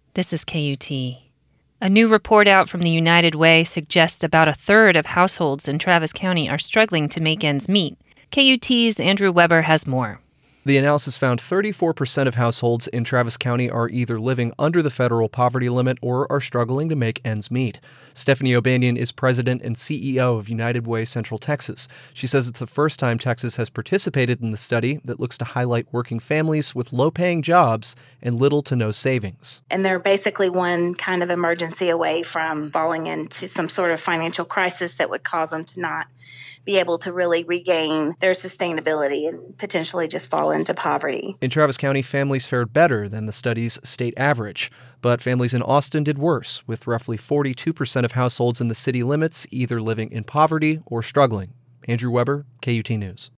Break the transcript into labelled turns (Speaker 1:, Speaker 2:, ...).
Speaker 1: This is KUT. A new report out from the United Way suggests about a third of households in Travis County are struggling to make ends meet. KUT's Andrew Weber has more.
Speaker 2: The analysis found 34% of households in Travis County are either living under the federal poverty limit or are struggling to make ends meet. Stephanie O'Banion is president and CEO of United Way Central Texas. She says it's the first time Texas has participated in the study that looks to highlight working families with low-paying jobs and little to no savings.
Speaker 3: And they're basically one kind of emergency away from falling into some sort of financial crisis that would cause them to not be able to really regain their sustainability and potentially just fall into poverty.
Speaker 2: In Travis County, families fared better than the study's state average, but families in Austin did worse, with roughly 42% of households in the city limits either living in poverty or struggling. Andrew Weber, KUT News.